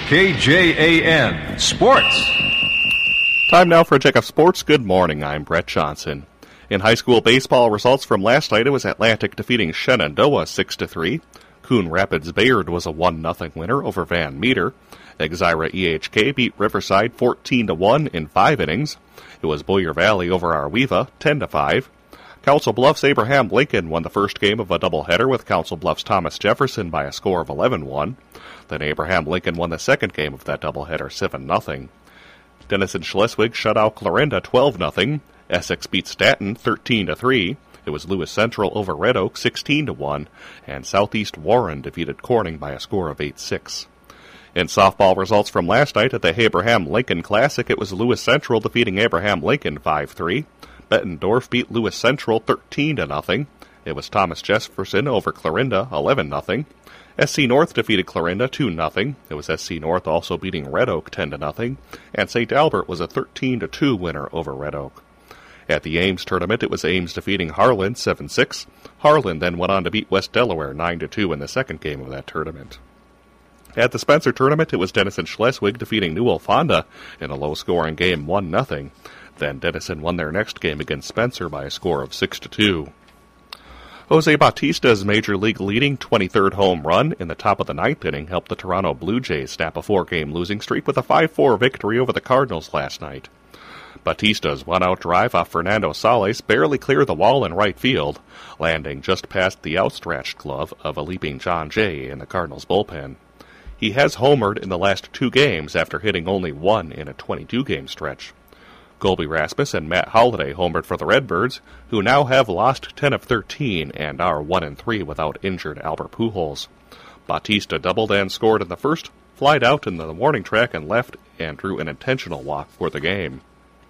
KJAN Sports. Time now for a check of sports. Good morning, I'm Brett Johnson. In high school baseball results from last night, it was Atlantic defeating Shenandoah 6-3. Coon Rapids Bayard was a 1-0 winner over Van Meter. Exira EHK beat Riverside 14-1 in 5 innings. It was Boyer Valley over Arweva 10-5. Council Bluffs Abraham Lincoln won the first game of a doubleheader with Council Bluffs Thomas Jefferson by a score of 11-1. Then Abraham Lincoln won the second game of that doubleheader 7-0. Denison Schleswig shut out Clarinda 12-0. Essex beat Stanton 13-3. It was Lewis Central over Red Oak 16-1. And Southeast Warren defeated Corning by a score of 8-6. In softball results from last night at the Abraham Lincoln Classic, it was Lewis Central defeating Abraham Lincoln 5-3. Bettendorf beat Lewis Central 13-0. It was Thomas Jefferson over Clarinda 11-0. SC North defeated Clarinda 2-0. It was SC North also beating Red Oak 10-0. And St. Albert was a 13-2 winner over Red Oak. At the Ames tournament, it was Ames defeating Harlan 7-6. Harlan then went on to beat West Delaware 9-2 in the second game of that tournament. At the Spencer tournament, it was Denison Schleswig defeating Newell Fonda in a low-scoring game 1-0. Then Denison won their next game against Spencer by a score of 6-2. Jose Bautista's Major League leading 23rd home run in the top of the ninth inning helped the Toronto Blue Jays snap a 4-game losing streak with a 5-4 victory over the Cardinals last night. Bautista's one-out drive off Fernando Sales barely cleared the wall in right field, landing just past the outstretched glove of a leaping John Jay in the Cardinals bullpen. He has homered in the last 2 games after hitting only 1 in a 22-game stretch. Colby Rasmus and Matt Holliday homered for the Redbirds, who now have lost 10 of 13 and are 1-3 without injured Albert Pujols. Bautista doubled and scored in the first, flied out in the warning track and left, and drew an intentional walk for the game.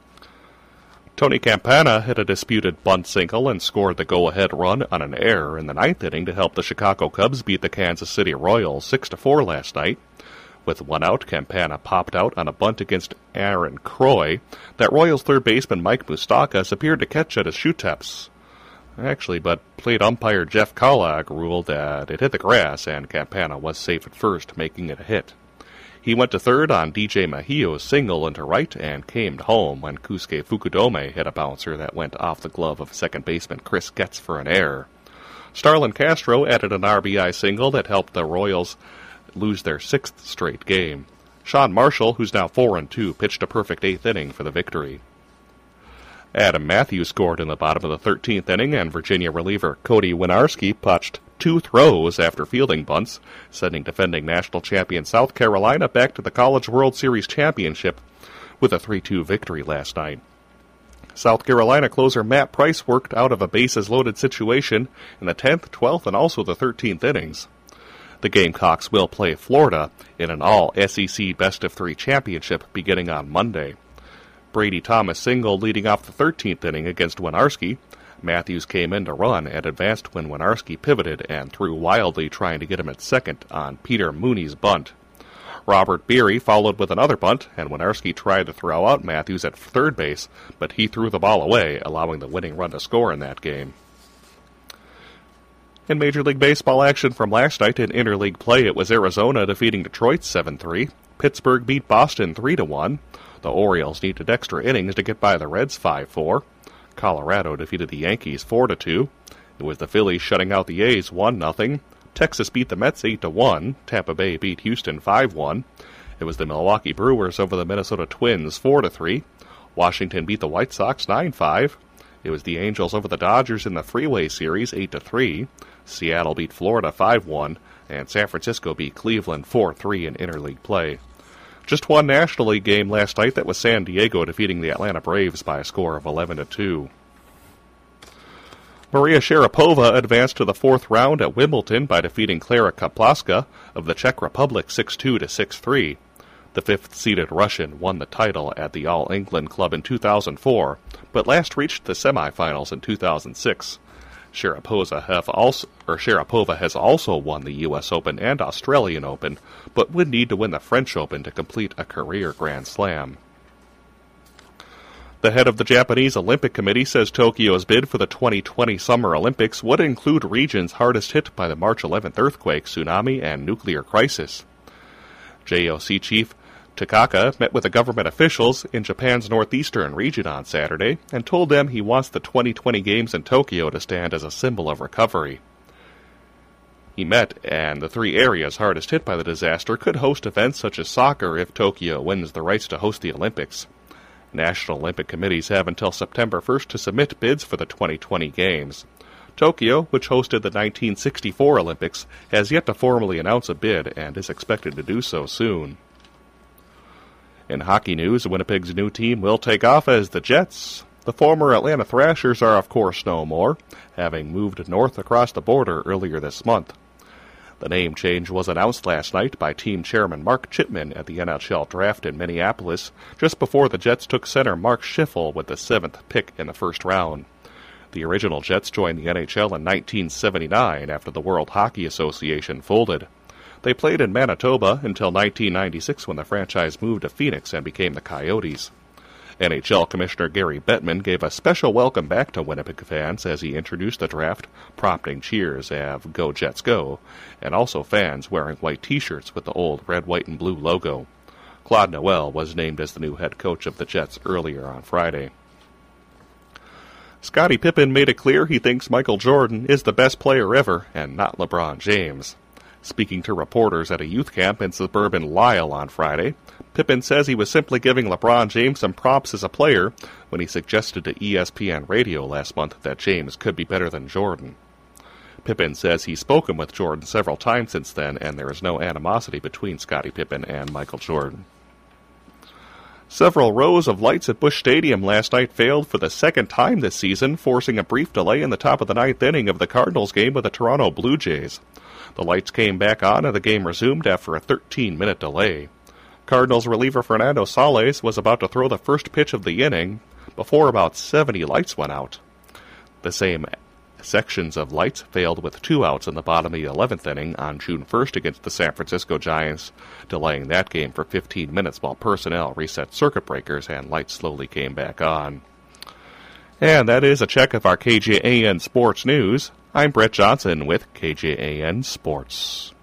Tony Campana hit a disputed bunt single and scored the go-ahead run on an error in the ninth inning to help the Chicago Cubs beat the Kansas City Royals 6-4 last night. With 1 out, Campana popped out on a bunt against Aaron Croy that Royals third baseman Mike Moustakas appeared to catch at his shoe tips. But plate umpire Jeff Kaulag ruled that it hit the grass and Campana was safe at first, making it a hit. He went to third on DJ Mejio's single into right and came home when Kusuke Fukudome hit a bouncer that went off the glove of second baseman Chris Getz for an error. Starlin Castro added an RBI single that helped the Royals lose their 6th straight game. Sean Marshall, who's now 4-2, pitched a perfect 8th inning for the victory. Adam Matthews scored in the bottom of the 13th inning, and Virginia reliever Cody Winarski punched 2 throws after fielding bunts, sending defending national champion South Carolina back to the College World Series championship with a 3-2 victory last night. South Carolina closer Matt Price worked out of a bases-loaded situation in the 10th, 12th, and also the 13th innings. The Gamecocks will play Florida in an all-SEC best-of-3 championship beginning on Monday. Brady Thomas singled leading off the 13th inning against Winarski. Matthews came in to run and advanced when Winarski pivoted and threw wildly trying to get him at second on Peter Mooney's bunt. Robert Beery followed with another bunt, and Winarski tried to throw out Matthews at third base, but he threw the ball away, allowing the winning run to score in that game. In Major League Baseball action from last night in interleague play, it was Arizona defeating Detroit 7-3. Pittsburgh beat Boston 3-1. The Orioles needed extra innings to get by the Reds 5-4. Colorado defeated the Yankees 4-2. It was the Phillies shutting out the A's 1-0. Texas beat the Mets 8-1. Tampa Bay beat Houston 5-1. It was the Milwaukee Brewers over the Minnesota Twins 4-3. Washington beat the White Sox 9-5. It was the Angels over the Dodgers in the Freeway Series 8-3. Seattle beat Florida 5-1, and San Francisco beat Cleveland 4-3 in interleague play. Just one National League game last night, that was San Diego defeating the Atlanta Braves by a score of 11-2. Maria Sharapova advanced to the 4th round at Wimbledon by defeating Klara Kaplaska of the Czech Republic 6-2 to 6-3. The 5th-seeded Russian won the title at the All England Club in 2004, but last reached the semifinals in 2006. Sharapova has also won the U.S. Open and Australian Open, but would need to win the French Open to complete a career Grand Slam. The head of the Japanese Olympic Committee says Tokyo's bid for the 2020 Summer Olympics would include regions hardest hit by the March 11th earthquake, tsunami, and nuclear crisis. JOC Chief Takaka met with the government officials in Japan's northeastern region on Saturday and told them he wants the 2020 Games in Tokyo to stand as a symbol of recovery. He met, and the three areas hardest hit by the disaster could host events such as soccer if Tokyo wins the rights to host the Olympics. National Olympic committees have until September 1st to submit bids for the 2020 Games. Tokyo, which hosted the 1964 Olympics, has yet to formally announce a bid and is expected to do so soon. In hockey news, Winnipeg's new team will take off as the Jets. The former Atlanta Thrashers are, of course, no more, having moved north across the border earlier this month. The name change was announced last night by team chairman Mark Chipman at the NHL draft in Minneapolis, just before the Jets took center Mark Schiffel with the 7th pick in the first round. The original Jets joined the NHL in 1979 after the World Hockey Association folded. They played in Manitoba until 1996 when the franchise moved to Phoenix and became the Coyotes. NHL Commissioner Gary Bettman gave a special welcome back to Winnipeg fans as he introduced the draft, prompting cheers of "Go Jets Go," and also fans wearing white T-shirts with the old red, white, and blue logo. Claude Noel was named as the new head coach of the Jets earlier on Friday. Scottie Pippen made it clear he thinks Michael Jordan is the best player ever and not LeBron James. Speaking to reporters at a youth camp in suburban Lisle on Friday, Pippen says he was simply giving LeBron James some props as a player when he suggested to ESPN Radio last month that James could be better than Jordan. Pippen says he's spoken with Jordan several times since then, and there is no animosity between Scottie Pippen and Michael Jordan. Several rows of lights at Busch Stadium last night failed for the second time this season, forcing a brief delay in the top of the ninth inning of the Cardinals game with the Toronto Blue Jays. The lights came back on and the game resumed after a 13-minute delay. Cardinals reliever Fernando Sales was about to throw the first pitch of the inning before about 70 lights went out. The same sections of lights failed with 2 outs in the bottom of the 11th inning on June 1st against the San Francisco Giants, delaying that game for 15 minutes while personnel reset circuit breakers and lights slowly came back on. And that is a check of our KJAN Sports News. I'm Brett Johnson with KJAN Sports.